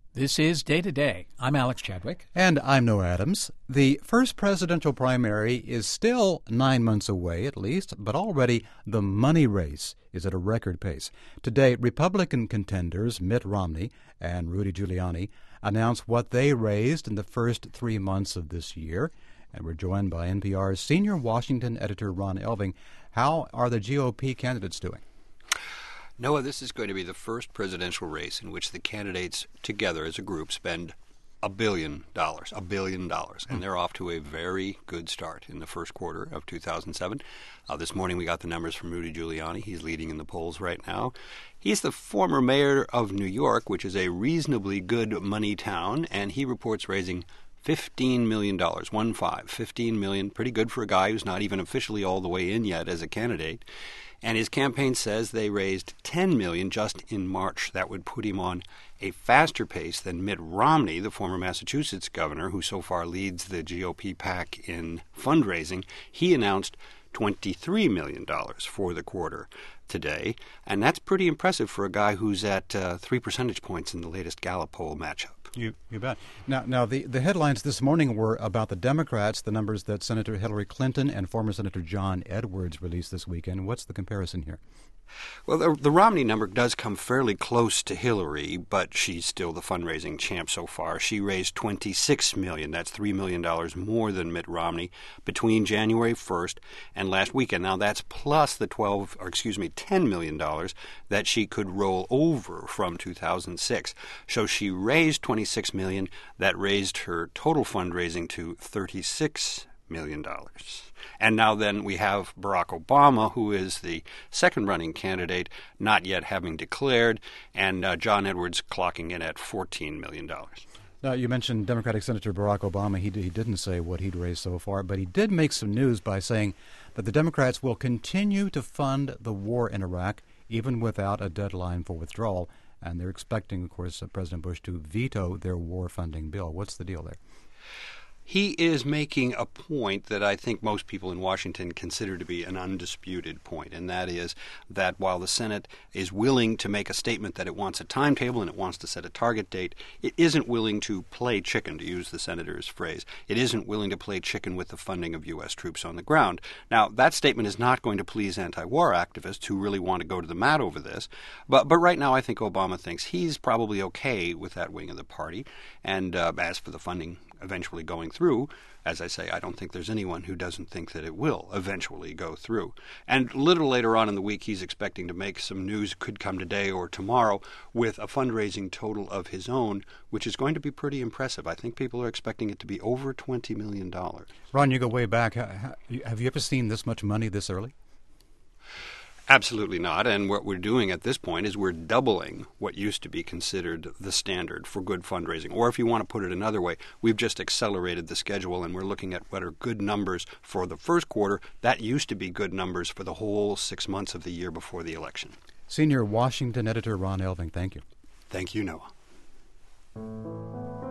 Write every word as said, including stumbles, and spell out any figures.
This is Day to Day. I'm Alex Chadwick. And I'm Noah Adams. The first presidential primary is still nine months away, at least, but already the money race is at a record pace. Today, Republican contenders Mitt Romney and Rudy Giuliani announced what they raised in the first three months of this year. And we're joined by N P R's senior Washington editor, Ron Elving. How are the G O P candidates doing? Noah, this is going to be the first presidential race in which the candidates together as a group spend a billion dollars, a billion dollars. And they're off to a very good start in the first quarter of two thousand seven. Uh, this morning we got the numbers from Rudy Giuliani. He's leading in the polls right now. He's the former mayor of New York, which is a reasonably good money town, and he reports raising fifteen million dollars, one five, fifteen million dollars, pretty good for a guy who's not even officially all the way in yet as a candidate. And his campaign says they raised ten million dollars just in March. That would put him on a faster pace than Mitt Romney, the former Massachusetts governor, who so far leads the G O P pack in fundraising. He announced twenty-three million dollars for the quarter today, and that's pretty impressive for a guy who's at uh, three percentage points in the latest Gallup poll matchup. You, you bet. Now, now the, the headlines this morning were about the Democrats, the numbers that Senator Hillary Clinton and former Senator John Edwards released this weekend. What's the comparison here? Well, the, the Romney number does come fairly close to Hillary, but she's still the fundraising champ so far. She raised twenty-six million dollars. That's three million dollars more than Mitt Romney between January first and last weekend. Now, that's plus the twelve, or excuse me, ten million dollars that she could roll over from two thousand six. So she raised twenty-six million dollars. That raised her total fundraising to thirty-six million dollars. And now then we have Barack Obama, who is the second running candidate, not yet having declared, and uh, John Edwards clocking in at fourteen million dollars. Now, you mentioned Democratic Senator Barack Obama. He, he didn't say what he'd raised so far, but he did make some news by saying that the Democrats will continue to fund the war in Iraq, even without a deadline for withdrawal. And they're expecting, of course, uh, President Bush to veto their war funding bill. What's the deal there? He is making a point that I think most people in Washington consider to be an undisputed point, and that is that while the Senate is willing to make a statement that it wants a timetable and it wants to set a target date, it isn't willing to play chicken, to use the senator's phrase. It isn't willing to play chicken with the funding of U S troops on the ground. Now, that statement is not going to please anti-war activists who really want to go to the mat over this, but, but right now I think Obama thinks he's probably okay with that wing of the party, and uh, as for the funding eventually going through, as I say, I don't think there's anyone who doesn't think that it will eventually go through. And a little later on in the week, he's expecting to make some news, could come today or tomorrow, with a fundraising total of his own, which is going to be pretty impressive. I think people are expecting it to be over twenty million dollars. Ron, you go way back. Have you ever seen this much money this early? Absolutely not. And what we're doing at this point is we're doubling what used to be considered the standard for good fundraising. Or if you want to put it another way, we've just accelerated the schedule and we're looking at what are good numbers for the first quarter. That used to be good numbers for the whole six months of the year before the election. Senior Washington editor Ron Elving, thank you. Thank you, Noah.